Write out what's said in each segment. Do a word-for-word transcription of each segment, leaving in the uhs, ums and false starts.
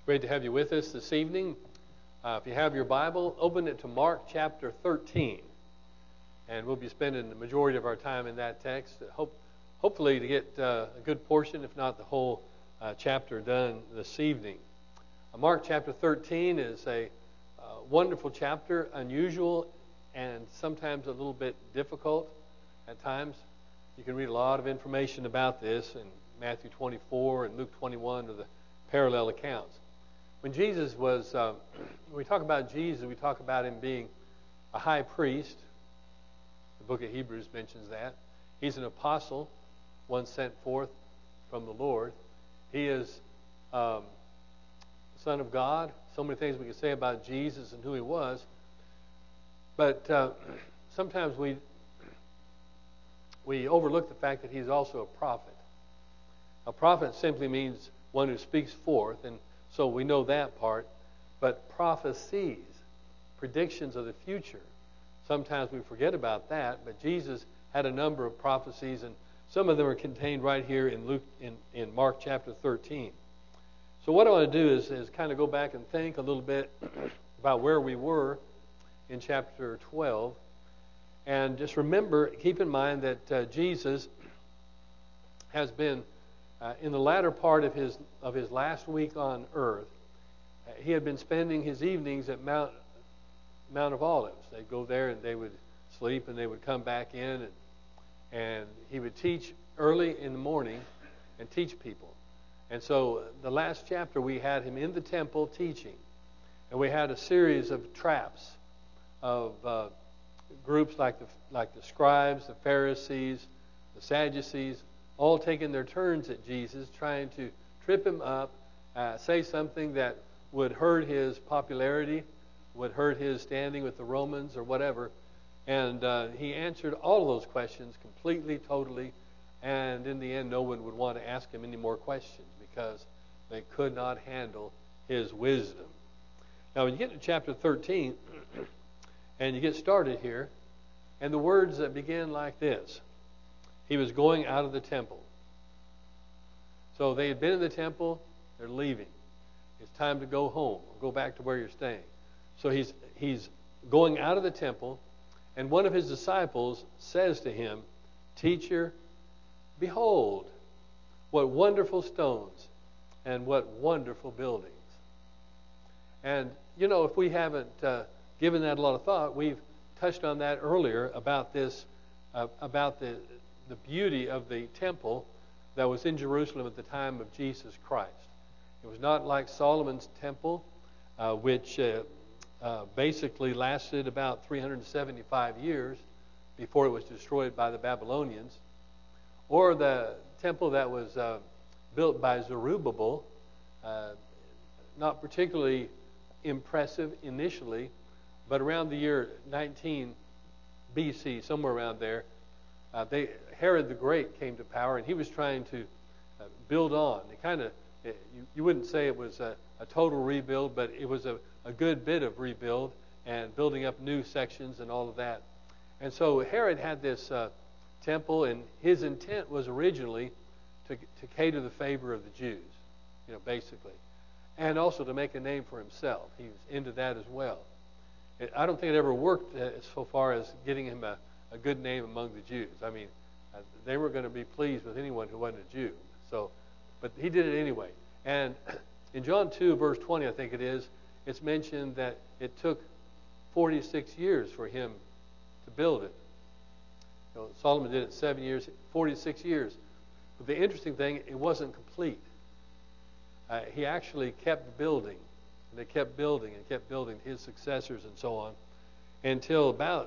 Great to have you with us this evening. Uh, if you have your Bible, open it to Mark chapter thirteen. And we'll be spending the majority of our time in that text, hope, hopefully to get uh, a good portion, if not the whole uh, chapter done this evening. Uh, Mark chapter thirteen is a uh, wonderful chapter, unusual and sometimes a little bit difficult at times. You can read a lot of information about this in Matthew twenty-four and Luke twenty-one are the parallel accounts. When Jesus was, uh, when we talk about Jesus, we talk about him being a high priest. The book of Hebrews mentions that. He's an apostle, one sent forth from the Lord. He is um, the Son of God. So many things we can say about Jesus and who he was. But uh, sometimes we we overlook the fact that he's also a prophet. A prophet simply means one who speaks forth, and so we know that part. But prophecies, predictions of the future, sometimes we forget about that. But Jesus had a number of prophecies, and some of them are contained right here in Luke, in, in Mark chapter thirteen. So what I want to do is, is kind of go back and think a little bit about where we were in chapter twelve. And just remember, keep in mind that uh, Jesus has been uh, in the latter part of his of his last week on earth. Uh, he had been spending his evenings at Mount Mount of Olives. They'd go there and they would sleep, and they would come back in, and and he would teach early in the morning and teach people. And so the last chapter we had him in the temple teaching, and we had a series of traps of uh, groups like the like the scribes, the Pharisees, the Sadducees, all taking their turns at Jesus, trying to trip him up, uh, say something that would hurt his popularity, would hurt his standing with the Romans or whatever. And uh, he answered all of those questions completely, totally, and in the end, no one would want to ask him any more questions because they could not handle his wisdom. Now, when you get to chapter thirteen, and you get started here, and the words that begin like this. He was going out of the temple. So they had been in the temple, they're leaving. It's time to go home, or go back to where you're staying. So he's he's going out of the temple, and one of his disciples says to him, "Teacher, behold, what wonderful stones and what wonderful buildings." And, you know, if we haven't uh, given that a lot of thought, we've touched on that earlier about this, uh, about the the beauty of the temple that was in Jerusalem at the time of Jesus Christ. It was not like Solomon's temple, uh, which uh, uh, basically lasted about three hundred seventy-five years before it was destroyed by the Babylonians, or the temple that was uh, built by Zerubbabel, uh, not particularly impressive initially, but around the year nineteen B C, somewhere around there, uh, they, Herod the Great came to power, and he was trying to uh, build on. It kind of, you, you wouldn't say it was a, a total rebuild, but it was a, a good bit of rebuild and building up new sections and all of that. And so Herod had this uh, temple, and his intent was originally to, to cater the favor of the Jews, you know, basically, and also to make a name for himself. He was into that as well. I don't think it ever worked uh, so far as getting him a, a good name among the Jews. I mean, uh, they weren't going to be pleased with anyone who wasn't a Jew. So, but he did it anyway. And in John two, verse twenty, I think it is, it's mentioned that it took forty-six years for him to build it. You know, Solomon did it seven years, forty-six years. But the interesting thing, it wasn't complete. Uh, he actually kept building. And they kept building and kept building, his successors and so on, until about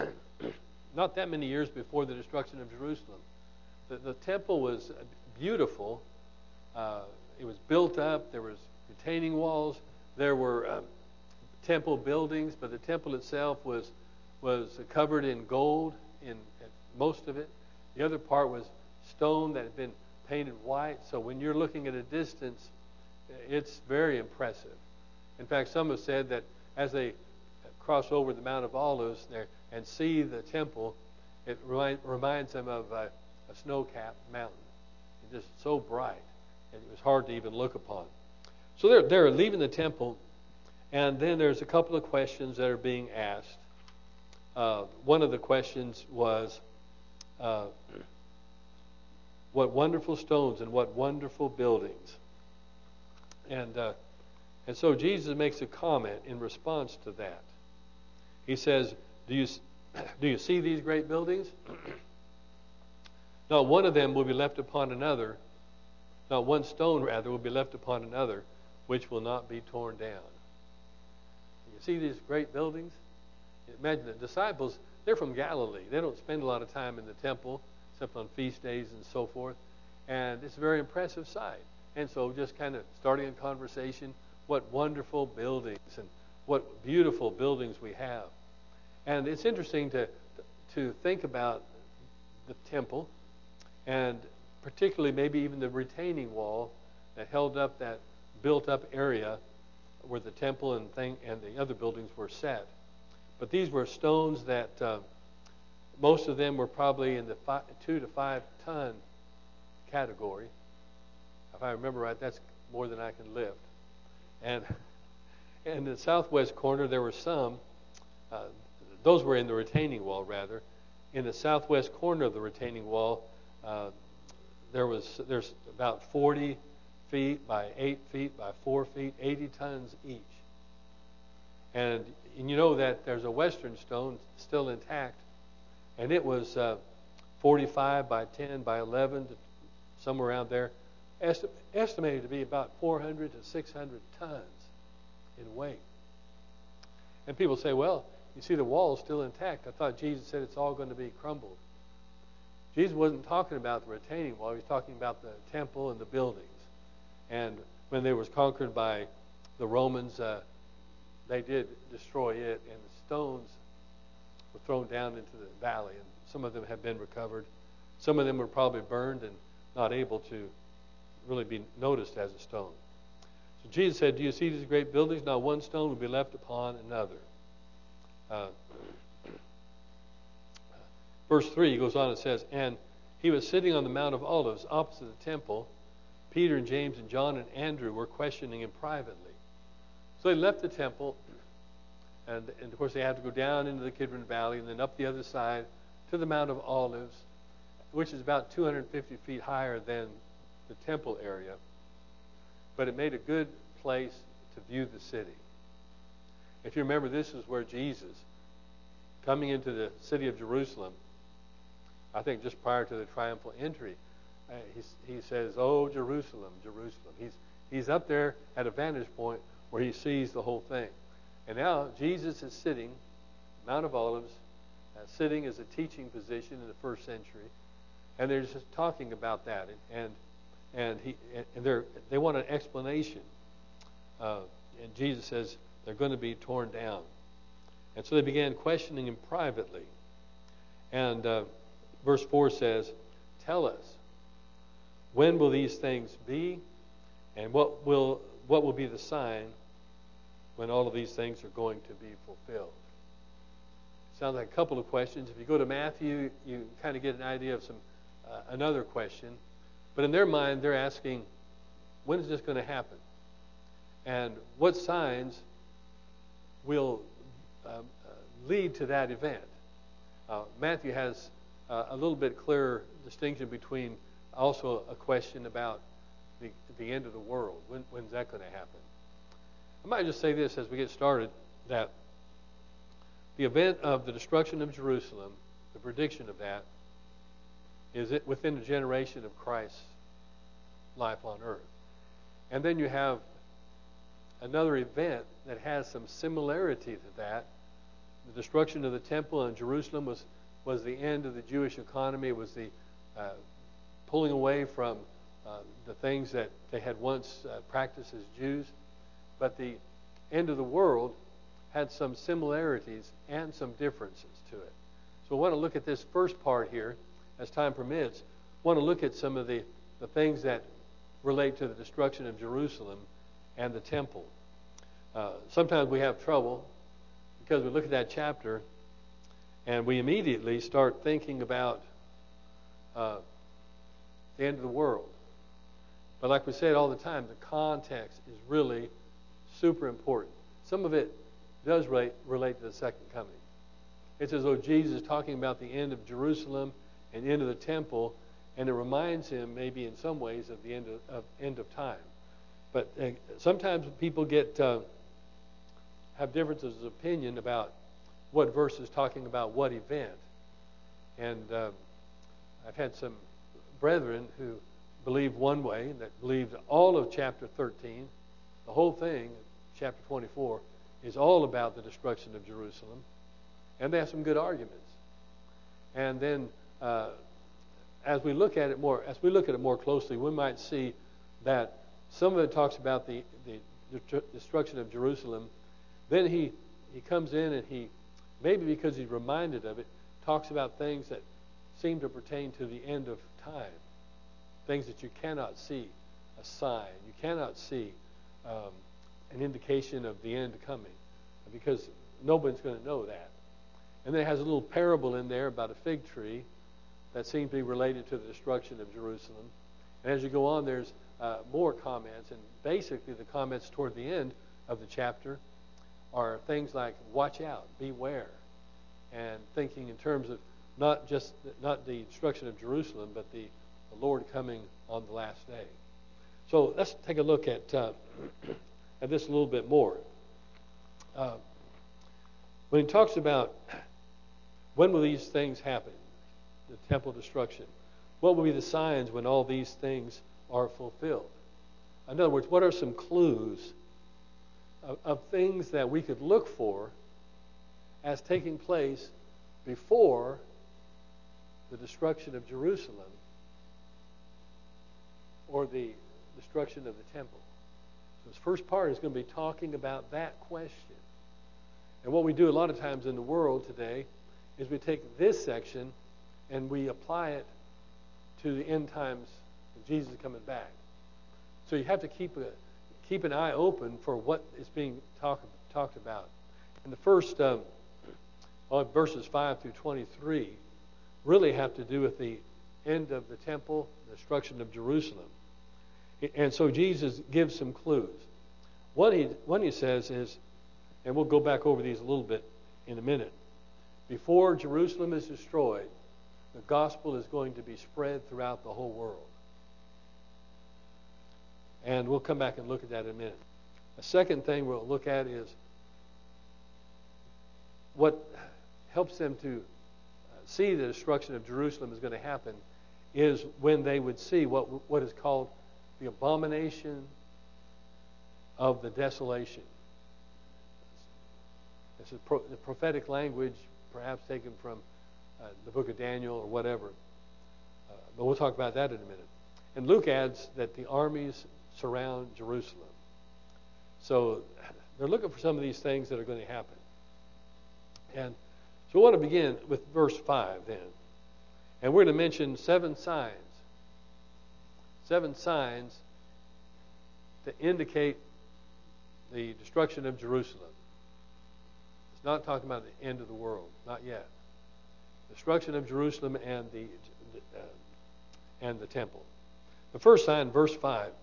not that many years before the destruction of Jerusalem. The, the temple was beautiful. Uh, it was built up. There was retaining walls. There were uh, temple buildings, but the temple itself was was covered in gold, in, in most of it. The other part was stone that had been painted white. So when you're looking at a distance, it's very impressive. In fact, some have said that as they cross over the Mount of Olives there and see the temple, it remind, reminds them of a, a snow-capped mountain. It's just so bright, and it was hard to even look upon. So they're, they're leaving the temple, and then there's a couple of questions that are being asked. Uh, one of the questions was, uh, what wonderful stones and what wonderful buildings. And uh, and so Jesus makes a comment in response to that. He says, do you, do you see these great buildings? Not one of them will be left upon another. Not one stone, rather, will be left upon another, which will not be torn down. You see these great buildings? Imagine the disciples, they're from Galilee. They don't spend a lot of time in the temple, except on feast days and so forth. And it's a very impressive sight. And so just kind of starting a conversation, what wonderful buildings and what beautiful buildings we have. And it's interesting to to think about the temple, and particularly maybe even the retaining wall that held up that built-up area where the temple and thing and the other buildings were set. But these were stones that uh, most of them were probably in the five, two to five ton category. If I remember right, that's more than I can lift. And in the southwest corner, there were some. Uh, those were in the retaining wall, rather. In the southwest corner of the retaining wall, uh, there was there's about forty feet by eight feet by four feet, eighty tons each. And, and you know that there's a western stone still intact, and it was uh, forty-five by ten by eleven, to somewhere around there, esti- estimated to be about four hundred to six hundred tons in weight. And people say, well, you see the wall is still intact. I thought Jesus said it's all going to be crumbled. Jesus wasn't talking about the retaining wall. He was talking about the temple and the buildings. And when they was conquered by the Romans, uh, they did destroy it, and the stones were thrown down into the valley, and some of them have been recovered. Some of them were probably burned and not able to really be noticed as a stone. So Jesus said, do you see these great buildings? Not one stone will be left upon another. Uh, verse three goes on and says, and he was sitting on the Mount of Olives opposite the temple. Peter and James and John and Andrew were questioning him privately. So they left the temple, and, and of course they had to go down into the Kidron Valley and then up the other side to the Mount of Olives, which is about two hundred fifty feet higher than the temple area. But it made a good place to view the city. If you remember, this is where Jesus, coming into the city of Jerusalem, I think just prior to the triumphal entry, uh, he, he says, oh, Jerusalem, Jerusalem. He's, he's up there at a vantage point where he sees the whole thing. And now Jesus is sitting, Mount of Olives, uh, sitting as a teaching position in the first century, and they're just talking about that, and and, and he and they they want an explanation. Uh, and Jesus says they're going to be torn down, and so they began questioning him privately. And uh, verse four says, "Tell us, when will these things be, and what will what will be the sign when all of these things are going to be fulfilled?" Sounds like a couple of questions. If you go to Matthew, you kind of get an idea of some uh, another question. But in their mind, they're asking, when is this going to happen? And what signs will uh, uh, lead to that event? Uh, Matthew has uh, a little bit clearer distinction between also a question about the, the end of the world. When, when's that going to happen? I might just say this as we get started, that the event of the destruction of Jerusalem, the prediction of that, is it within the generation of Christ's life on earth. And then you have another event that has some similarity to that. The destruction of the temple in Jerusalem was, was the end of the Jewish economy. It was the uh, pulling away from uh, the things that they had once uh, practiced as Jews. But the end of the world had some similarities and some differences to it. So I want to look at this first part here, as time permits. I want to look at some of the, the things that relate to the destruction of Jerusalem and the temple. Uh, sometimes we have trouble because we look at that chapter and we immediately start thinking about uh, the end of the world. But like we said all the time, the context is really super important. Some of it does relate, relate to the second coming. It's as though Jesus is talking about the end of Jerusalem and the end of the temple, and it reminds him maybe in some ways of the end of, of end of time. But uh, sometimes people get uh, have differences of opinion about what verse is talking about what event. And uh, I've had some brethren who believe one way, that believed all of chapter thirteen, the whole thing, chapter twenty-four, is all about the destruction of Jerusalem. And they have some good arguments. And then uh, as we look at it more, as we look at it more closely, we might see that some of it talks about the, the destruction of Jerusalem. Then he, he comes in and he, maybe because he's reminded of it, talks about things that seem to pertain to the end of time. Things that you cannot see a sign. You cannot see um, an indication of the end coming, because nobody's going to know that. And then it has a little parable in there about a fig tree that seems to be related to the destruction of Jerusalem. And as you go on, there's uh, more comments. And basically the comments toward the end of the chapter are things like, watch out, beware. And thinking in terms of not just not the destruction of Jerusalem, but the, the Lord coming on the last day. So let's take a look at, uh, at this a little bit more. Uh, when he talks about when will these things happen, the temple destruction, what will be the signs when all these things are fulfilled? In other words, what are some clues of, of things that we could look for as taking place before the destruction of Jerusalem or the destruction of the temple? So this first part is going to be talking about that question. And what we do a lot of times in the world today is we take this section and we apply it to the end times of Jesus coming back. So you have to keep a, keep an eye open for what is being talk, talked about. And the first um, well, verses five through twenty-three really have to do with the end of the temple, the destruction of Jerusalem. And so Jesus gives some clues. What he, what he says is, and we'll go back over these a little bit in a minute, before Jerusalem is destroyed, the gospel is going to be spread throughout the whole world. And we'll come back and look at that in a minute. A second thing we'll look at is what helps them to see the destruction of Jerusalem is going to happen is when they would see what what is called the abomination of the desolation. This is pro, the prophetic language, perhaps taken from uh, the book of Daniel or whatever. Uh, but we'll talk about that in a minute. And Luke adds that the armies surround Jerusalem. So they're looking for some of these things that are going to happen. And so we want to begin with verse five then. And we're going to mention seven signs. Seven signs to indicate the destruction of Jerusalem. It's not talking about the end of the world, not yet. Destruction of Jerusalem and the uh, and the temple. The first sign, verse five,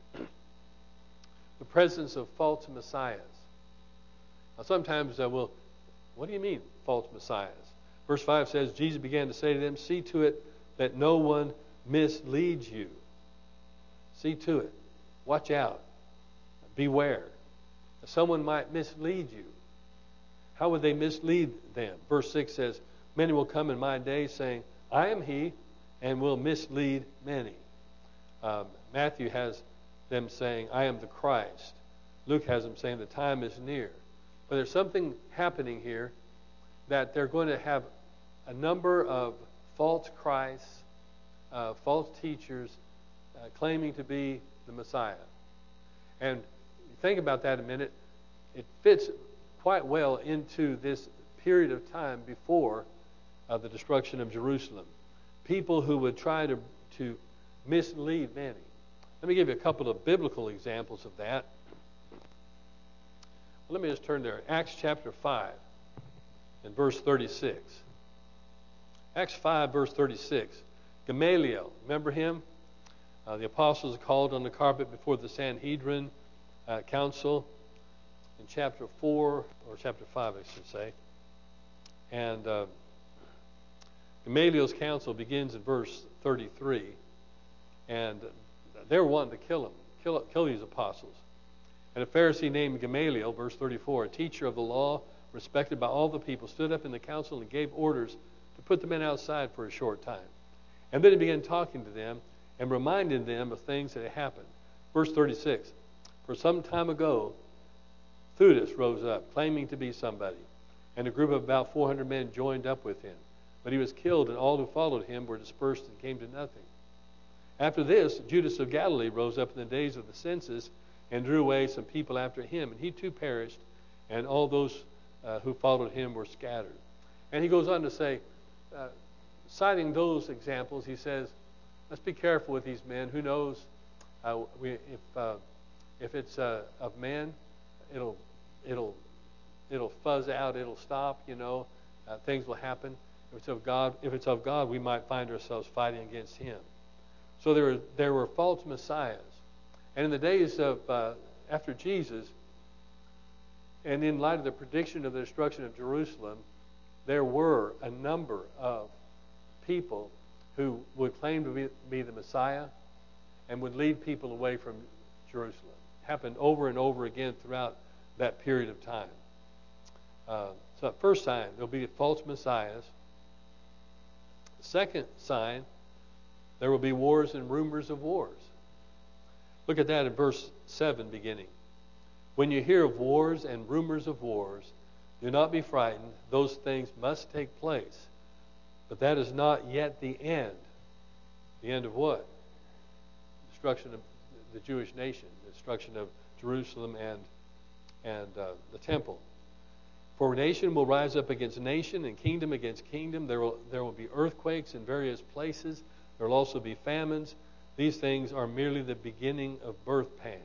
the presence of false messiahs. Now sometimes uh, we'll, what do you mean, false messiahs? Verse five says, Jesus began to say to them, see to it that no one misleads you. See to it. Watch out. Beware. Someone might mislead you. How would they mislead them? Verse six says, many will come in my day saying, I am he, and will mislead many. Um, Matthew has them saying, I am the Christ. Luke has them saying, the time is near. But there's something happening here that they're going to have a number of false Christs, uh, false teachers uh, claiming to be the Messiah. And think about that a minute. It fits quite well into this period of time before uh, the destruction of Jerusalem. People who would try to, to mislead many. Let me give you a couple of biblical examples of that. Well, let me just turn there. Acts chapter five and verse thirty-six. Acts five, verse thirty-six. Gamaliel, remember him? Uh, the apostles called on the carpet before the Sanhedrin uh, council in chapter four, or chapter five, I should say. And uh, Gamaliel's council begins in verse thirty-three. And they were wanting to kill him, kill, kill these apostles. And a Pharisee named Gamaliel, verse thirty-four, a teacher of the law, respected by all the people, stood up in the council and gave orders to put the men outside for a short time. And then he began talking to them and reminding them of things that had happened. Verse thirty-six, for some time ago, Theudas rose up, claiming to be somebody, and a group of about four hundred men joined up with him. But he was killed, and all who followed him were dispersed and came to nothing. After this, Judas of Galilee rose up in the days of the census and drew away some people after him, and he too perished, and all those uh, who followed him were scattered. And he goes on to say, uh, citing those examples, he says, let's be careful with these men. Who knows uh, we, if uh, if it's uh, of men, it'll it'll it'll fuzz out, it'll stop. You know, uh, things will happen. If it's of God, if it's of God, we might find ourselves fighting against Him. So there were there were false messiahs, and in the days of uh, after Jesus, and in light of the prediction of the destruction of Jerusalem, there were a number of people who would claim to be, be the Messiah and would lead people away from Jerusalem. It happened over and over again throughout that period of time. Uh, so first sign, there'll be false messiahs. Second sign, there will be wars and rumors of wars. Look at that in verse seven beginning. When you hear of wars and rumors of wars, do not be frightened. Those things must take place. But that is not yet the end. The end of what? Destruction of the Jewish nation, the destruction of Jerusalem and and uh, the temple. For nation will rise up against nation and kingdom against kingdom. There will there will be earthquakes in various places. There will also be famines. These things are merely the beginning of birth pangs.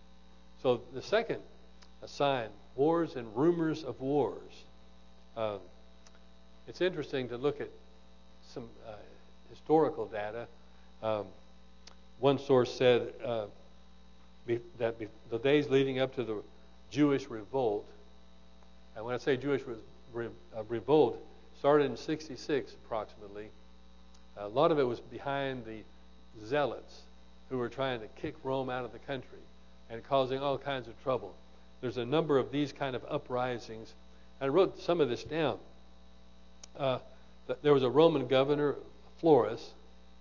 So the second sign, wars and rumors of wars. Um, it's interesting to look at some uh, historical data. Um, one source said uh, be, that be, the days leading up to the Jewish revolt, and when I say Jewish re, re, uh, revolt, started in sixty-six approximately. A lot of it was behind the zealots who were trying to kick Rome out of the country and causing all kinds of trouble. There's a number of these kind of uprisings. I wrote some of this down. Uh, there was a Roman governor, Florus,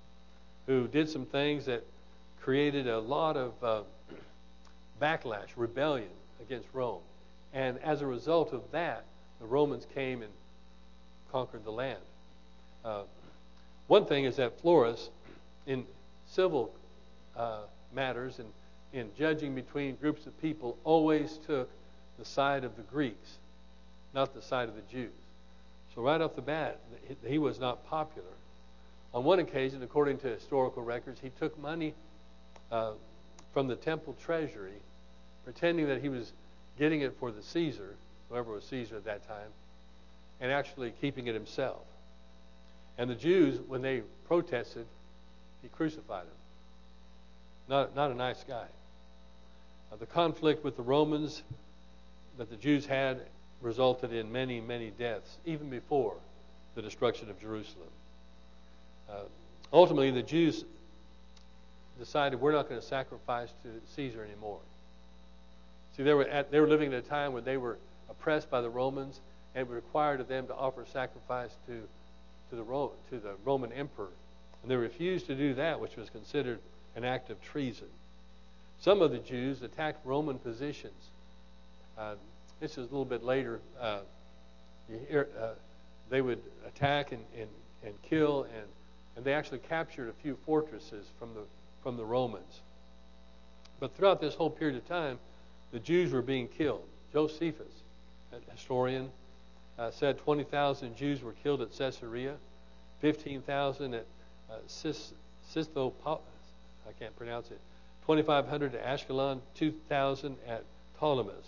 who did some things that created a lot of uh, backlash, rebellion against Rome. And as a result of that, the Romans came and conquered the land. Uh, one thing is that Florus, in civil uh, matters and in judging between groups of people, always took the side of the Greeks, not the side of the Jews. So right off the bat, he was not popular. On one occasion, according to historical records, he took money uh, from the temple treasury, pretending that he was getting it for the Caesar, whoever was Caesar at that time, and actually keeping it himself. And the Jews, when they protested, he crucified them. Not, not a nice guy. Uh, the conflict with the Romans that the Jews had resulted in many, many deaths, even before the destruction of Jerusalem. Uh, ultimately, the Jews decided we're not going to sacrifice to Caesar anymore. See, they were at, they were living at a time when they were oppressed by the Romans, and it required of them to offer sacrifice to to the Ro- to the Roman emperor, and they refused to do that, which was considered an act of treason. Some of the Jews attacked Roman positions. Uh, this is a little bit later. Uh, you hear, uh, they would attack and, and, and kill, and, and they actually captured a few fortresses from the from the Romans. But throughout this whole period of time, the Jews were being killed. Josephus, a historian, uh, said twenty thousand Jews were killed at Caesarea, fifteen thousand at uh, Sis, Sitho, I can't pronounce it, twenty-five hundred at Ashkelon, two thousand at Ptolemais.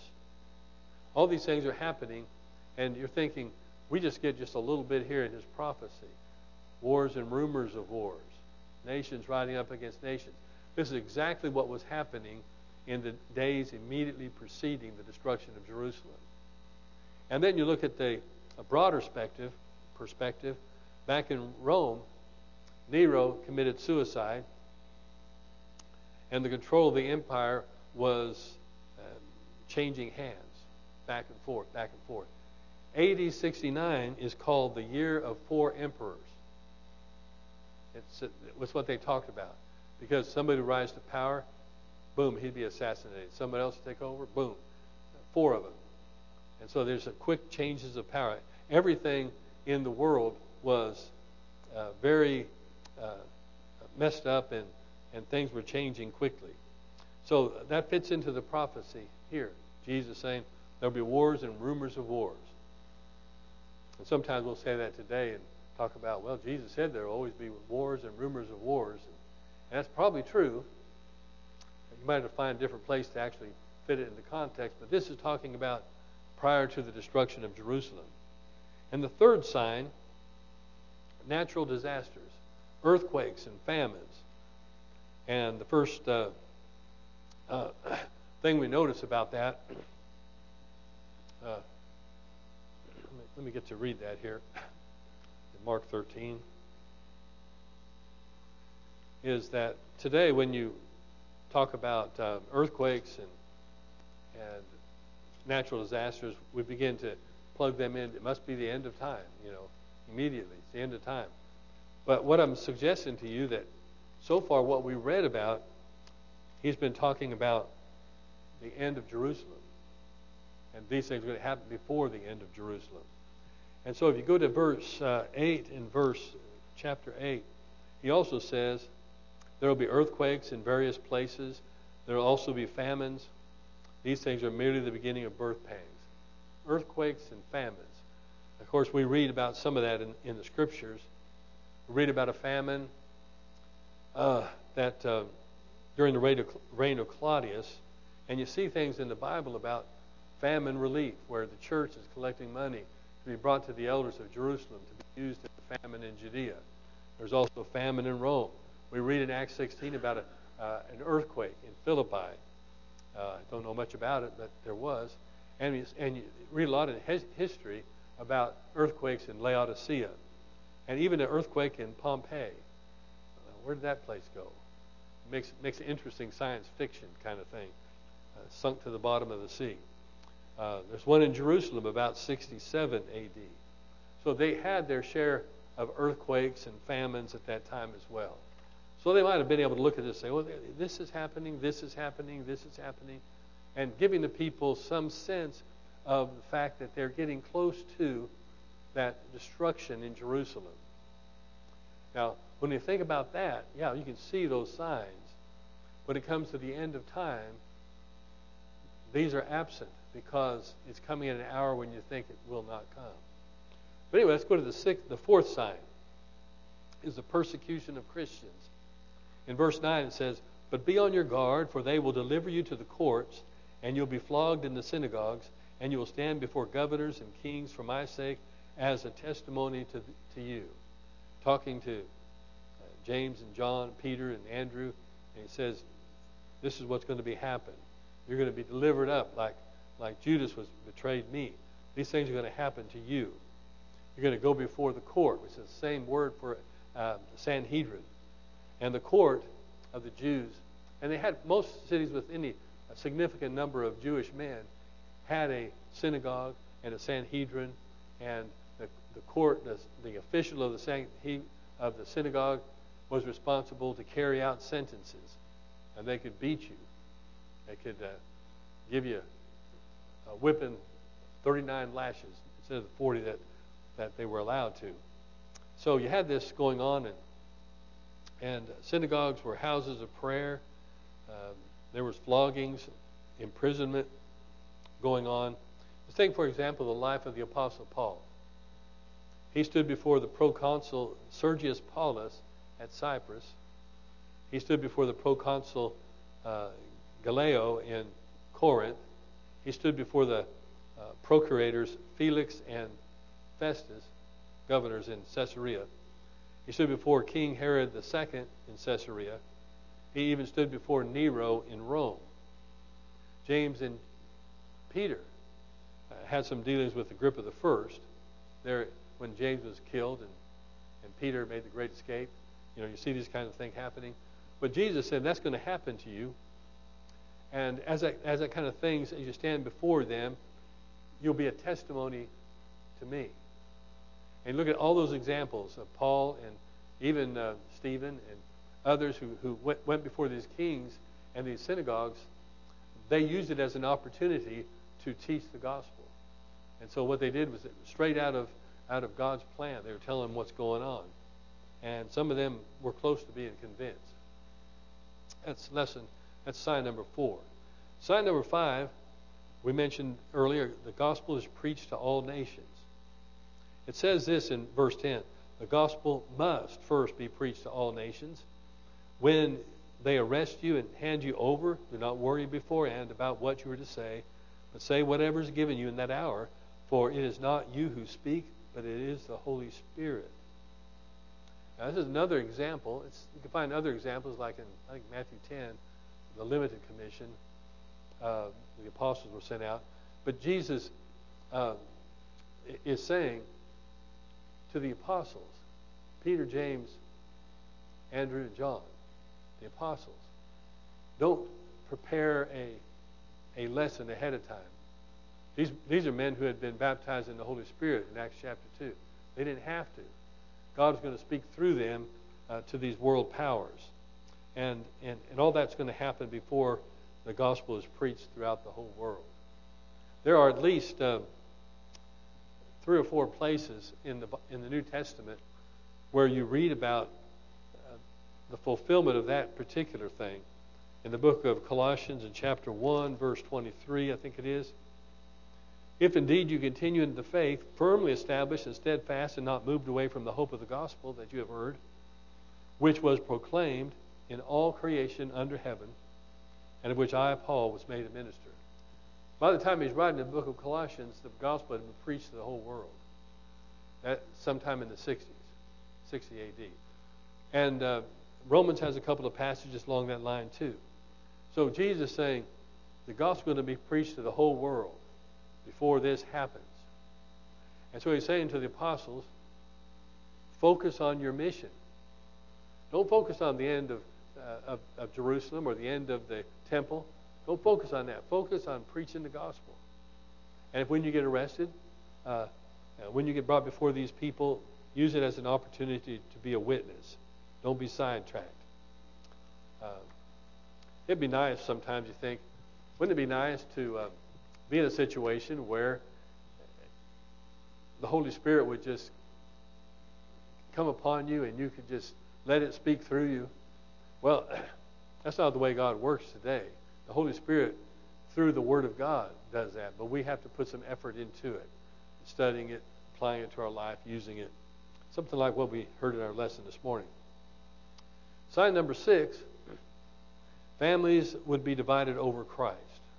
All these things are happening, and you're thinking, we just get just a little bit here in his prophecy. Wars and rumors of wars. Nations riding up against nations. This is exactly what was happening in the days immediately preceding the destruction of Jerusalem. And then you look at the a broader perspective, perspective. Back in Rome, Nero committed suicide, and the control of the empire was uh, changing hands, back and forth, back and forth. A D sixty-nine is called the year of four emperors. It's, it's what they talked about. Because somebody would rise to power, boom, he'd be assassinated. Somebody else would take over, boom. Four of them. And so there's a quick changes of power. Everything in the world was uh, very uh, messed up, and, and things were changing quickly. So that fits into the prophecy here. Jesus saying there'll be wars and rumors of wars. And sometimes we'll say that today and talk about, well, Jesus said there will always be wars and rumors of wars. And, and that's probably true. You might have to find a different place to actually fit it into context. But this is talking about prior to the destruction of Jerusalem. And the third sign, natural disasters, earthquakes and famines. And the first uh, uh, thing we notice about that, uh, let, me, let me get to read that here in Mark thirteen, is that today when you talk about uh, earthquakes and, and natural disasters, we begin to plug them in. It must be the end of time, you know, immediately. It's the end of time. But what I'm suggesting to you that so far what we read about, he's been talking about the end of Jerusalem. And these things are going to happen before the end of Jerusalem. And so if you go to verse uh, eight in verse chapter eight, he also says there will be earthquakes in various places. There will also be famines. These things are merely the beginning of birth pangs. Earthquakes and famines. Of course, we read about some of that in, in the Scriptures. We read about a famine uh, that uh, during the reign of, reign of Claudius, and you see things in the Bible about famine relief, where the church is collecting money to be brought to the elders of Jerusalem to be used in the famine in Judea. There's also famine in Rome. We read in Acts sixteen about a, uh, an earthquake in Philippi. I uh, don't know much about it, but there was. And you, and you read a lot of his, history about earthquakes in Laodicea, and even an earthquake in Pompeii. Uh, where did that place go? It makes, makes an interesting science fiction kind of thing, uh, sunk to the bottom of the sea. Uh, there's one in Jerusalem about sixty-seven A D. So they had their share of earthquakes and famines at that time as well. So they might have been able to look at this and say, well, this is happening, this is happening, this is happening, and giving the people some sense of the fact that they're getting close to that destruction in Jerusalem. Now, when you think about that, yeah, you can see those signs. When it comes to the end of time, these are absent because it's coming in an hour when you think it will not come. But anyway, let's go to the sixth, the fourth sign, is the persecution of Christians. In verse nine it says, "But be on your guard, for they will deliver you to the courts, and you'll be flogged in the synagogues, and you will stand before governors and kings for my sake as a testimony to, to you." Talking to uh, James and John, Peter and Andrew, and he says, this is what's going to be happen. You're going to be delivered up like, like Judas was betrayed me. These things are going to happen to you. You're going to go before the court, which is the same word for uh, Sanhedrin. And the court of the Jews, and they had, most cities with any a significant number of Jewish men had a synagogue and a Sanhedrin, and the, the court, the, the official of the, san, he, of the synagogue was responsible to carry out sentences, and they could beat you. They could uh, give you a whipping, thirty-nine lashes instead of the forty that, that they were allowed to. So you had this going on, and And synagogues were houses of prayer. Um, there was floggings, imprisonment going on. Let's take, for example, the life of the Apostle Paul. He stood before the proconsul Sergius Paulus at Cyprus. He stood before the proconsul uh, Gallio in Corinth. He stood before the uh, procurators Felix and Festus, governors in Caesarea. He stood before King Herod the Second in Caesarea. He even stood before Nero in Rome. James and Peter uh, had some dealings with Agrippa the First there when James was killed and, and Peter made the great escape. You know, you see these kind of things happening. But Jesus said that's going to happen to you. And as that, as that kind of things, as you stand before them, you'll be a testimony to me. And look at all those examples of Paul and even uh, Stephen and others who, who went, went before these kings and these synagogues. They used it as an opportunity to teach the gospel. And so what they did was straight out of out of God's plan. They were telling them what's going on. And some of them were close to being convinced. That's lesson, that's sign number four. Sign number five, we mentioned earlier, the gospel is preached to all nations. It says this in verse ten, the gospel must first be preached to all nations. When they arrest you and hand you over, do not worry beforehand about what you are to say, but say whatever is given you in that hour, for it is not you who speak, but it is the Holy Spirit. Now, this is another example. It's, you can find other examples, like in I think Matthew ten, the limited commission. Uh, the apostles were sent out, but Jesus uh, is saying to the apostles, Peter, James, Andrew, and John, the apostles, don't prepare a a lesson ahead of time. These these are men who had been baptized in the Holy Spirit in Acts chapter two. They didn't have to. God is going to speak through them uh, to these world powers. And, and, and all that's going to happen before the gospel is preached throughout the whole world. There are at least uh, three or four places in the, in the New Testament where you read about uh, the fulfillment of that particular thing. In the book of Colossians in chapter one, verse twenty-three, I think it is. If indeed you continue in the faith, firmly established and steadfast and not moved away from the hope of the gospel that you have heard, which was proclaimed in all creation under heaven, and of which I, Paul, was made a minister. By the time he's writing the book of Colossians, the gospel had been preached to the whole world. That sometime in the sixties, sixty A D. And uh, Romans has a couple of passages along that line too. So Jesus is saying the gospel is going to be preached to the whole world before this happens. And so he's saying to the apostles, focus on your mission. Don't focus on the end of, uh, of, of Jerusalem or the end of the temple. Don't focus on that. Focus on preaching the gospel. And if when you get arrested, uh, when you get brought before these people, use it as an opportunity to be a witness. Don't be sidetracked. Uh, it'd be nice sometimes, you think, wouldn't it be nice to uh, be in a situation where the Holy Spirit would just come upon you and you could just let it speak through you? Well, that's not the way God works today. The Holy Spirit, through the Word of God, does that. But we have to put some effort into it, studying it, applying it to our life, using it. Something like what we heard in our lesson this morning. Sign number six, families would be divided over Christ.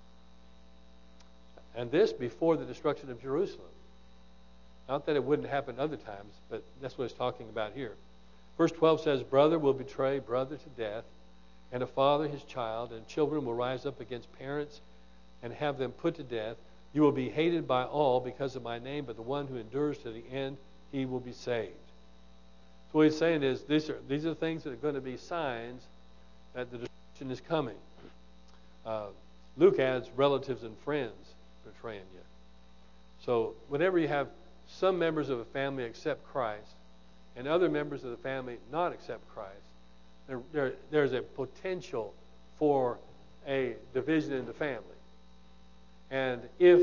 And this before the destruction of Jerusalem. Not that it wouldn't happen other times, but that's what it's talking about here. Verse twelve says, brother will betray brother to death, and a father his child, and children will rise up against parents and have them put to death. You will be hated by all because of my name, but the one who endures to the end, he will be saved. So what he's saying is, these are, these are things that are going to be signs that the destruction is coming. Uh, Luke adds relatives and friends betraying you. So whenever you have some members of a family accept Christ and other members of the family not accept Christ, there, there, there's a potential for a division in the family. And if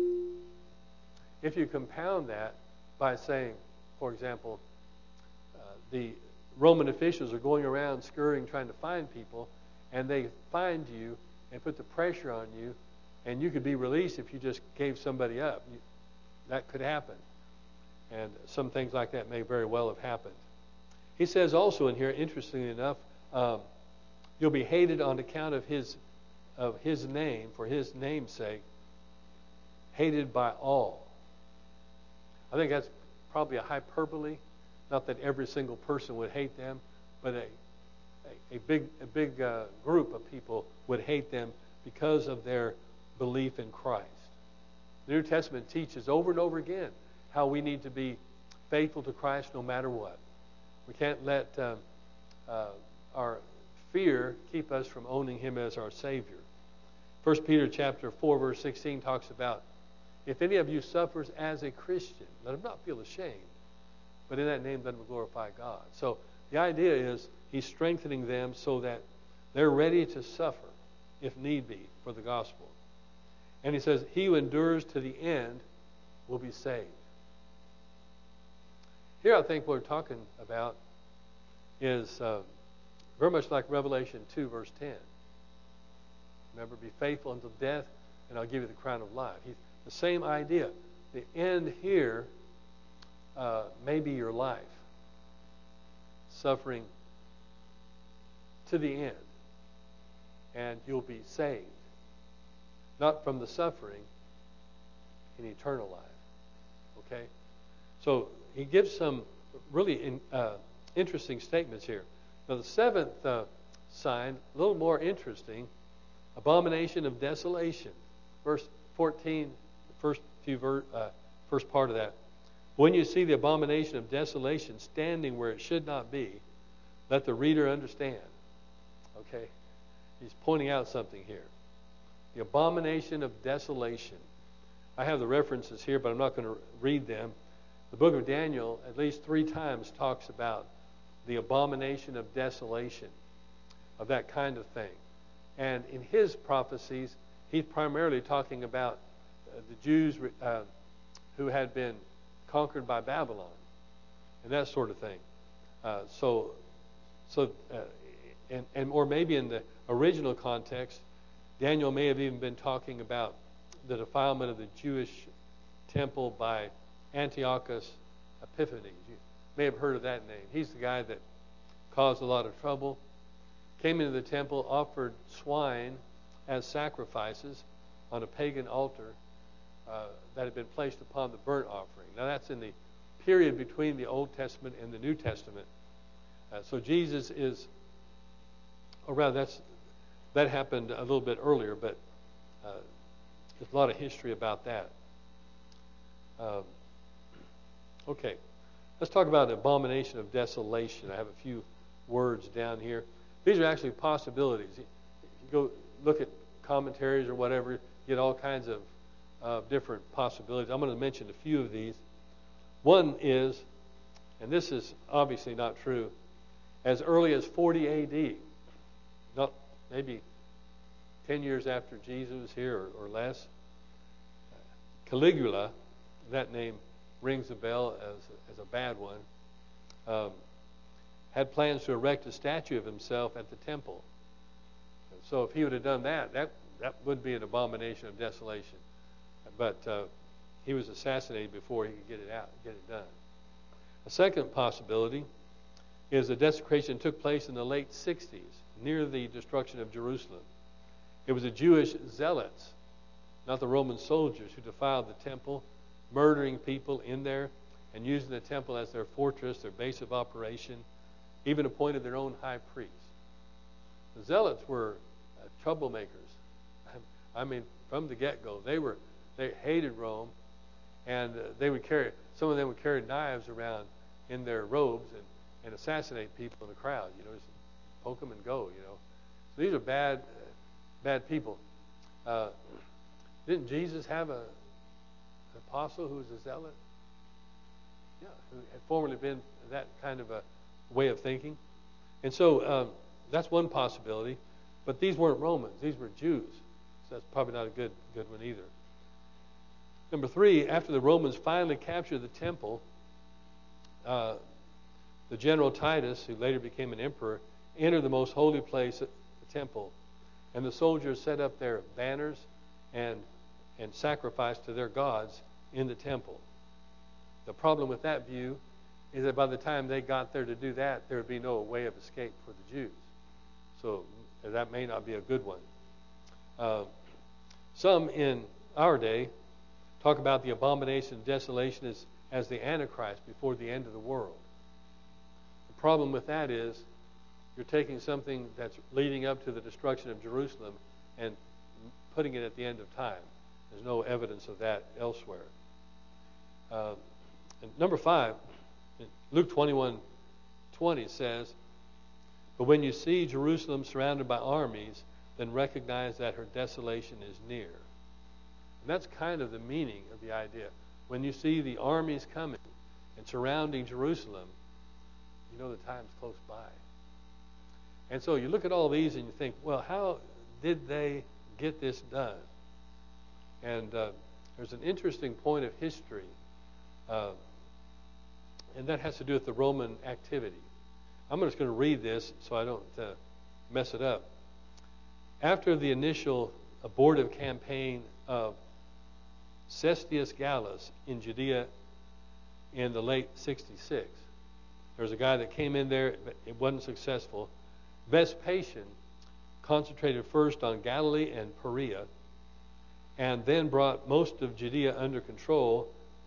if you compound that by saying, for example, uh, the Roman officials are going around scurrying trying to find people, and they find you and put the pressure on you, and you could be released if you just gave somebody up. You, that could happen. And some things like that may very well have happened. He says also in here, interestingly enough, um, you'll be hated on account of his of his name, for his name's sake, hated by all. I think that's probably a hyperbole. Not that every single person would hate them, but a, a, a big, a big uh, group of people would hate them because of their belief in Christ. The New Testament teaches over and over again how we need to be faithful to Christ no matter what. We can't let um, uh, our fear keep us from owning Him as our Savior. First Peter chapter four, verse sixteen talks about, if any of you suffers as a Christian, let him not feel ashamed, but in that name let him glorify God. So the idea is he's strengthening them so that they're ready to suffer, if need be, for the gospel. And he says, he who endures to the end will be saved. Here I think what we're talking about is uh, very much like Revelation two, verse ten. Remember, be faithful until death, and I'll give you the crown of life. He's, the same idea. The end here uh, may be your life. Suffering to the end. And you'll be saved. Not from the suffering, in eternal life. Okay? So he gives some really in, uh, interesting statements here. Now the seventh uh, sign, a little more interesting, abomination of desolation. Verse fourteen, the first few ver- uh, first part of that. When you see the abomination of desolation standing where it should not be, let the reader understand. Okay? He's pointing out something here. The abomination of desolation. I have the references here, but I'm not going to read them. The book of Daniel, at least three times, talks about the abomination of desolation, of that kind of thing. And in his prophecies, he's primarily talking about uh, the Jews uh, who had been conquered by Babylon and that sort of thing. Uh, so, so, uh, and, and or maybe in the original context, Daniel may have even been talking about the defilement of the Jewish temple by Antiochus Epiphanes. You may have heard of that name. He's the guy that caused a lot of trouble. Came into the temple, offered swine as sacrifices on a pagan altar uh, that had been placed upon the burnt offering. Now that's in the period between the Old Testament and the New Testament. Uh, so Jesus is, or rather that's, that happened a little bit earlier, but uh, there's a lot of history about that. Um, okay, let's talk about the abomination of desolation. I have a few words down here. These are actually possibilities. If you go look at commentaries or whatever, you get all kinds of uh, different possibilities. I'm going to mention a few of these. One is, and this is obviously not true, as early as forty A D, not maybe ten years after Jesus was here or, or less, Caligula, that name rings a bell as, as a bad one, um, had plans to erect a statue of himself at the temple. So if he would have done that, that, that would be an abomination of desolation. But uh, he was assassinated before he could get it out, get it done. A second possibility is the desecration took place in the late sixties, near the destruction of Jerusalem. It was the Jewish zealots, not the Roman soldiers, who defiled the temple, murdering people in there and using the temple as their fortress, their base of operation, even appointed their own high priest. The zealots were uh, troublemakers. I mean, from the get-go, they were they hated Rome, and uh, they would carry some of them would carry knives around in their robes and, and assassinate people in the crowd. You know, just poke them and go. You know, so these are bad, uh, bad people. Uh, didn't Jesus have a an apostle who was a zealot? Yeah, who had formerly been that kind of a way of thinking. And so um, that's one possibility. But these weren't Romans. These were Jews. So that's probably not a good, good one either. Number three, after the Romans finally captured the temple, uh, the general Titus, who later became an emperor, entered the most holy place, the temple. And the soldiers set up their banners and, and sacrificed to their gods in the temple. The problem with that view is that by the time they got there to do that, there would be no way of escape for the Jews. So that may not be a good one. Uh, some in our day talk about the abomination of desolation as, as the Antichrist before the end of the world. The problem with that is you're taking something that's leading up to the destruction of Jerusalem and putting it at the end of time. There's no evidence of that elsewhere. Uh, and number five, Luke twenty-one twenty says, "But when you see Jerusalem surrounded by armies, then recognize that her desolation is near." And that's kind of the meaning of the idea. When you see the armies coming and surrounding Jerusalem, you know the time's close by. And so you look at all these and you think, well, how did they get this done? And uh, there's an interesting point of history, uh, and that has to do with the Roman activity. I'm just going to read this so I don't uh, mess it up. After the initial abortive campaign of Cestius Gallus in Judea in the late sixty-six, there was a guy that came in there, but it wasn't successful. Vespasian concentrated first on Galilee and Perea, and then brought most of Judea under control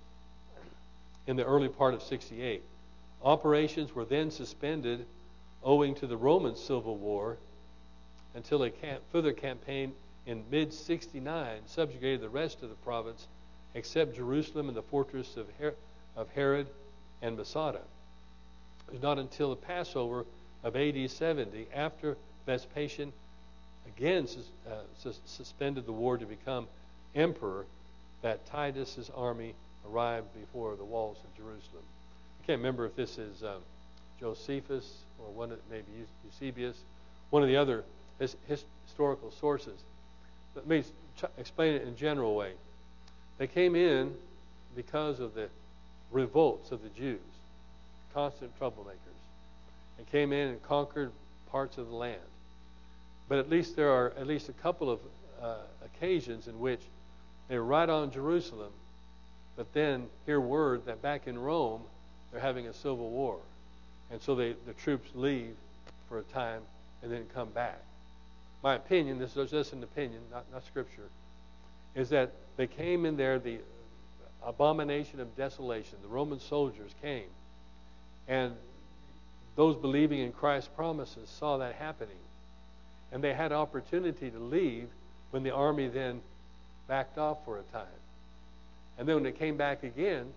in the early part of sixty-eight. Operations were then suspended owing to the Roman Civil War until a camp, further campaign in mid sixty-nine subjugated the rest of the province except Jerusalem and the fortress of, Her- of Herod and Masada. It was not until the Passover of A D seventy, after Vespasian again sus- uh, sus- suspended the war to become emperor, that Titus's army arrived before the walls of Jerusalem. I can't remember if this is um, Josephus or one of, maybe Eusebius, one of the other his, historical sources. Let me ch- explain it in a general way. They came in because of the revolts of the Jews, constant troublemakers. They came in and conquered parts of the land. But at least there are at least a couple of uh, occasions in which they were right on Jerusalem, but then hear word that back in Rome they're having a civil war. And so they, the troops leave for a time and then come back. My opinion, this is just an opinion, not, not scripture, is that they came in there, the abomination of desolation. The Roman soldiers came, and those believing in Christ's promises saw that happening. And they had opportunity to leave when the army then backed off for a time. And then when they came back again,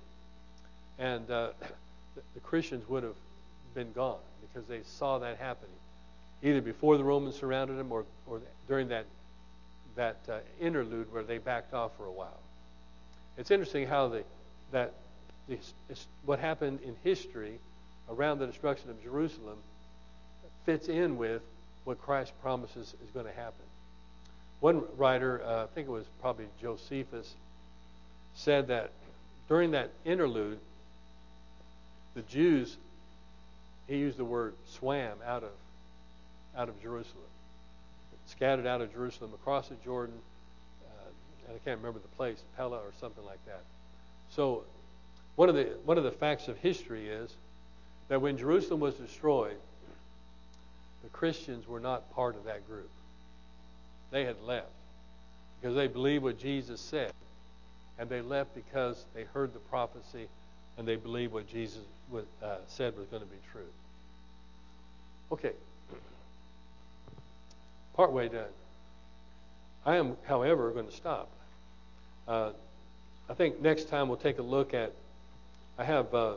and uh, the, the Christians would have been gone because they saw that happening, either before the Romans surrounded them or, or during that that uh, interlude where they backed off for a while. It's interesting how the that the, what happened in history around the destruction of Jerusalem fits in with what Christ promises is going to happen. One writer, uh, I think it was probably Josephus, said that during that interlude, the Jews, he used the word swam out of out of Jerusalem, scattered out of Jerusalem across the Jordan, uh, and I can't remember the place, Pella or something like that. So one of the one of the facts of history is that when Jerusalem was destroyed, the Christians were not part of that group. They had left because they believed what Jesus said, and they left because they heard the prophecy and they believed what Jesus was, uh, said was going to be true. Okay. Partway done. I am, however, going to stop. Uh, I think next time we'll take a look at, I have uh,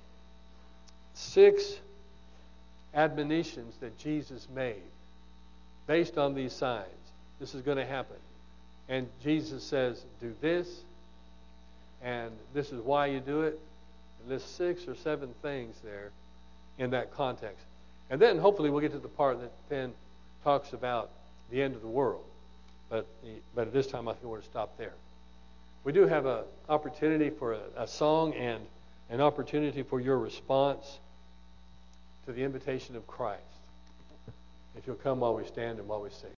six admonitions that Jesus made based on these signs. This is going to happen. And Jesus says, do this, and this is why you do it. And there's six or seven things there in that context. And then hopefully we'll get to the part that then talks about the end of the world. But but at this time I think we're going to stop there. We do have an opportunity for a, a song and an opportunity for your response to the invitation of Christ. If you'll come while we stand and while we sing.